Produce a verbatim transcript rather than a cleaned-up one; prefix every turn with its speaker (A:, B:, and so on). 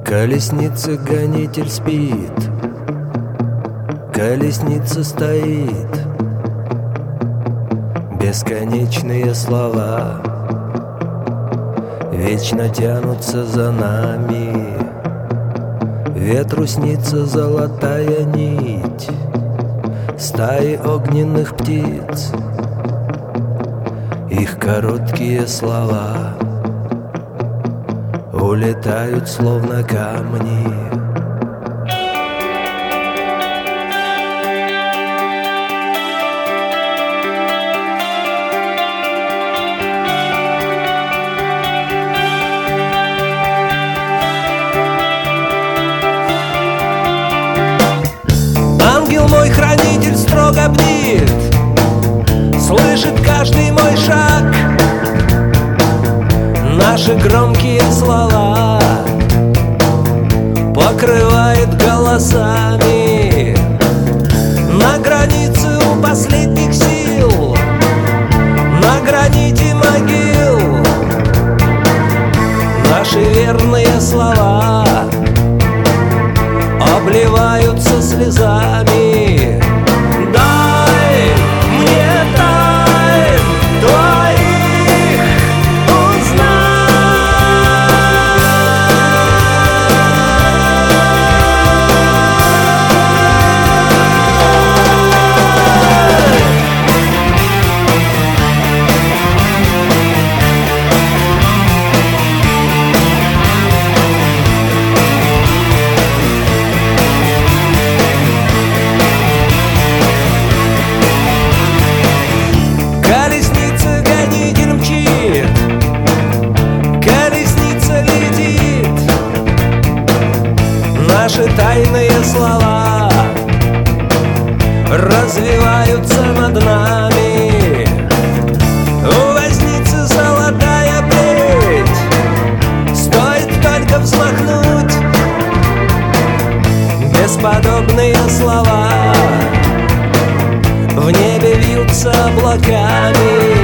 A: Колесница гонитель спит, колесница стоит. Бесконечные слова вечно тянутся за нами. Ветру снится золотая нить стаи огненных птиц. Их короткие слова улетают словно камни. Ангел мой хранитель строго бдит, слышит каждый мой шаг. Наши громкие слова покрывает голосами. На границе у последних сил, на граните могил, наши верные слова обливаются слезами. Дай мне тайн твоих узнать. Колесница гонитель мчит, колесница летит. Наши тайные слова развиваются над нами. У возницы золотая плеть, стоит только взмахнуть. Бесподобные слова в небе вьются облаками.